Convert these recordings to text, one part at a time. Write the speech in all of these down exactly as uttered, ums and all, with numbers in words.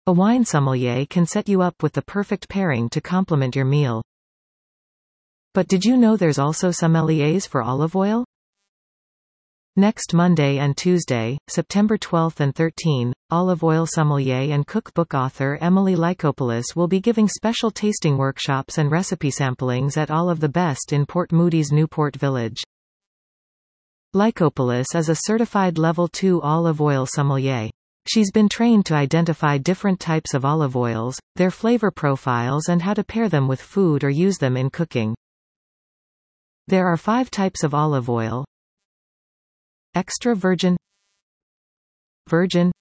A wine sommelier can set you up with the perfect pairing to complement your meal. But did you know there's also sommeliers for olive oil? Next Monday and Tuesday, September twelfth and thirteenth, olive oil sommelier and cookbook author Emily Lycopoulos will be giving special tasting workshops and recipe samplings at All of the Best in Port Moody's Newport Village. Lycopoulos is a certified Level two olive oil sommelier. She's been trained to identify different types of olive oils, their flavor profiles and how to pair them with food or use them in cooking. There are five types of olive oil: extra virgin, virgin,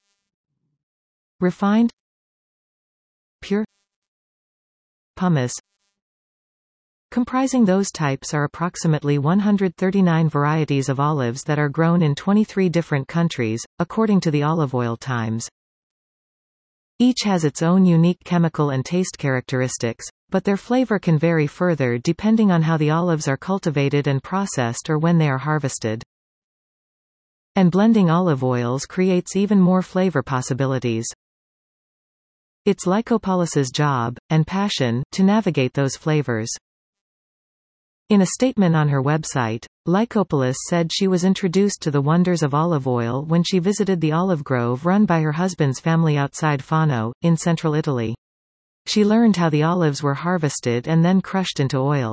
refined, pure, pumice. Comprising those types are approximately one hundred thirty-nine varieties of olives that are grown in twenty-three different countries, according to the Olive Oil Times. Each has its own unique chemical and taste characteristics, but their flavor can vary further depending on how the olives are cultivated and processed or when they are harvested. And blending olive oils creates even more flavor possibilities. It's Lycopoulos's job, and passion, to navigate those flavors. In a statement on her website, Lycopoulos said she was introduced to the wonders of olive oil when she visited the olive grove run by her husband's family outside Fano, in central Italy. She learned how the olives were harvested and then crushed into oil.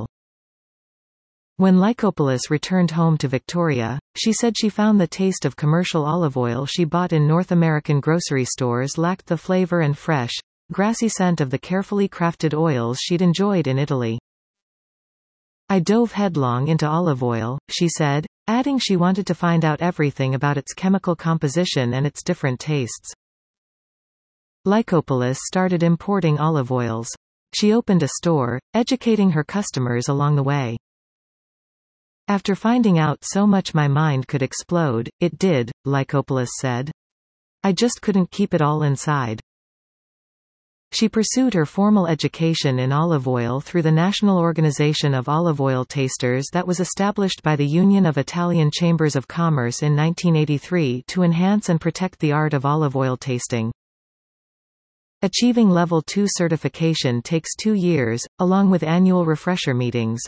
When Lycopoulos returned home to Victoria, she said she found the taste of commercial olive oil she bought in North American grocery stores lacked the flavor and fresh, grassy scent of the carefully crafted oils she'd enjoyed in Italy. I dove headlong into olive oil, she said, adding she wanted to find out everything about its chemical composition and its different tastes. Lycopoulos started importing olive oils. She opened a store, educating her customers along the way. After finding out so much my mind could explode, it did, Lycopoulos said. I just couldn't keep it all inside. She pursued her formal education in olive oil through the National Organization of Olive Oil Tasters that was established by the Union of Italian Chambers of Commerce in nineteen eighty-three to enhance and protect the art of olive oil tasting. Achieving Level two certification takes two years, along with annual refresher meetings.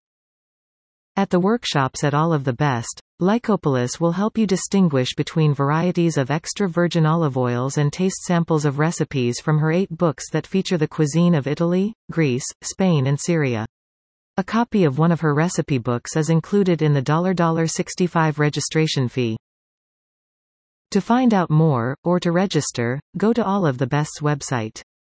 At the workshops at All of the Best, Lycopoulos will help you distinguish between varieties of extra virgin olive oils and taste samples of recipes from her eight books that feature the cuisine of Italy, Greece, Spain and Syria. A copy of one of her recipe books is included in the one dollar sixty-five registration fee. To find out more, or to register, go to All of the Best's website.